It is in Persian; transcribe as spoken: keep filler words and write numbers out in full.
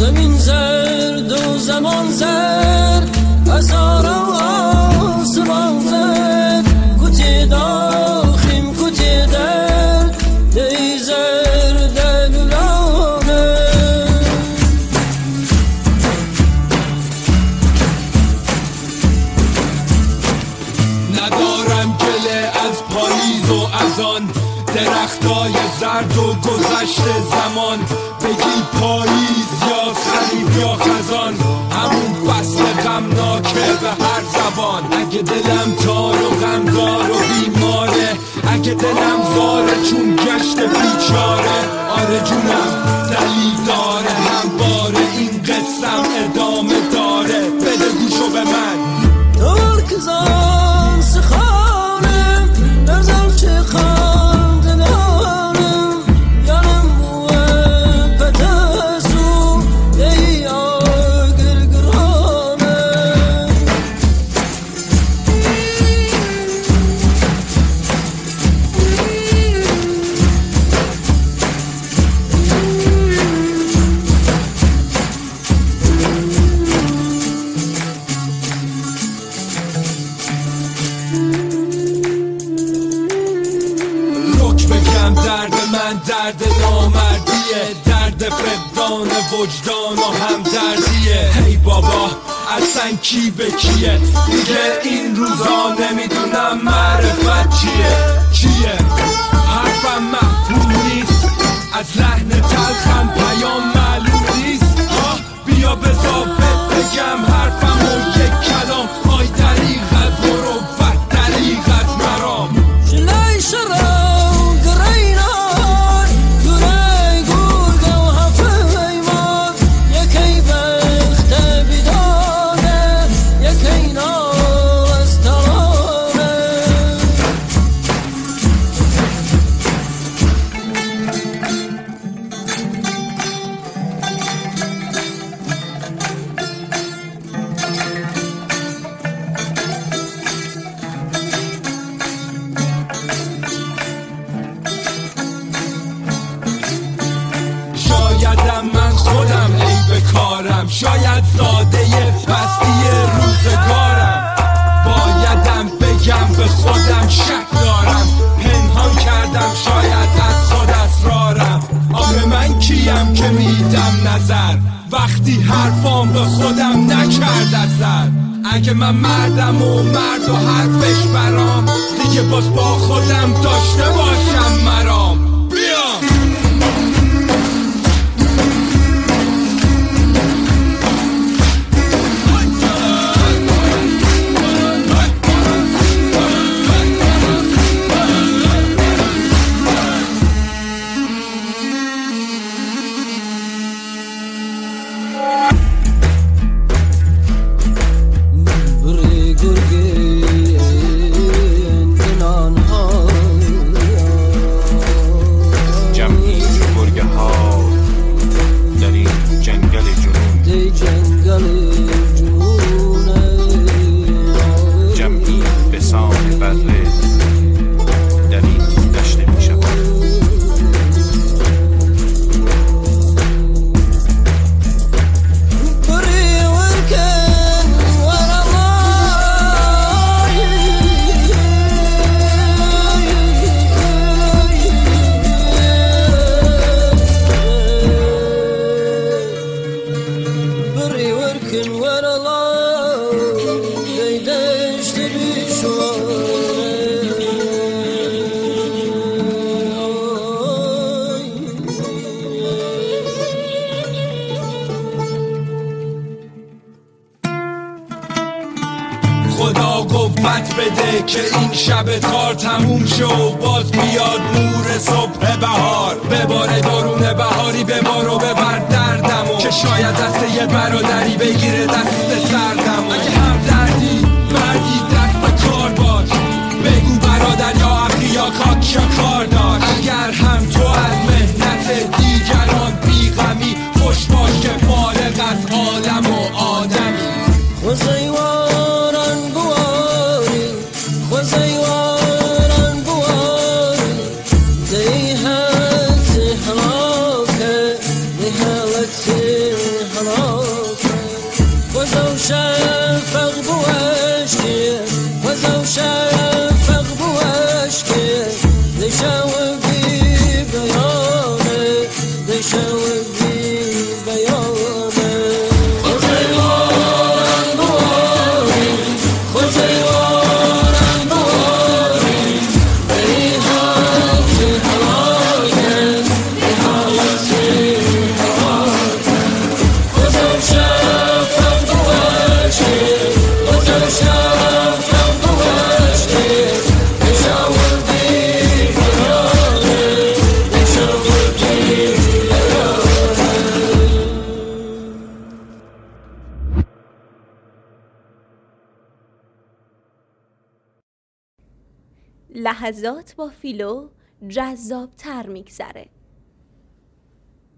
زمین زرد و زمان زرد ازار و آسمان زرد کتی داخیم کتی درد دی زرد گلانه ندارم گله از پاییز و از آن درختای زرد و گذشت زمان بگی پاییز یا خریف یا خزان همون فصل غمناکه به هر زبان اگه دلم تار و غمدار و بیماره اگه دلم زاره چون گشت بیچاره آره جونم دلیل داره همواره این قصم ادامه داره بده گوشو به من دور کزان سخانم نرزم چه خاندنانم یانم موبت ازو ای آگرگرانم درد من درد نامردیه درد فقدان وجدان و هم دردیه هی بابا اصلا کی به کیه دیگه این روزا نمیدونم معرفت چیه چیه حرفم مفهوم نیست از لحن تلخم پیام معلوم نیست آه بیا بذابت بگم حرفم و یک کلام آی دریغ از مروفت دریغ از مرام شلای شرم شایدم من خودم عیب کارم شاید زاده پستی روزگارم بایدم بگم به خودم شک دارم پنهان کردم شاید از خود اسرارم آخه من کیم که میدم نظر وقتی حرفام به خودم نکرد اثر اگه من مردم و مرد و حرفش برام دیگه باز با خودم داشته باشم مرام خدا قوت بده که این شب تار تموم شو باز بیاد نور صبح بهار بباره بارون بهاری ببار و ببر دردمو که شاید دست یه برادری بگیره دست سردمو اگه هم دردی مردی دست به کار باش بگو برادر یا اخی یا خاک یا کار داشت اگر هم تو از مهنت دیگران بیغمی خوش باش که فارغ از عالم و آدمی وزیواران بواری وزیواران بواری دی حالت حلاکه دی حالت لحظات با فیلو جذاب‌تر میگذره.